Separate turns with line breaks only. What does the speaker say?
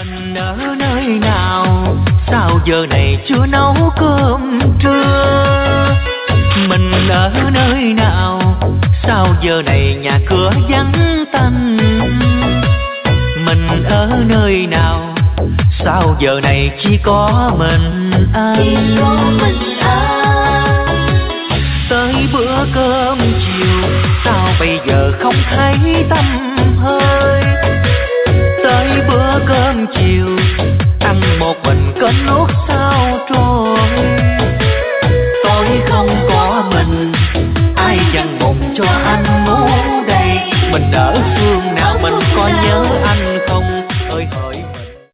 Mình ở nơi nào, sao giờ này chưa nấu cơm trưa? Mình ở nơi nào, sao giờ này nhà cửa vắng tanh? Mình ở nơi nào, sao giờ này chỉ có mình anh? Tới bữa cơm chiều, sao bây giờ không thấy tăm hơi? Tới bữa cơm chiều, ăn một mình có lúc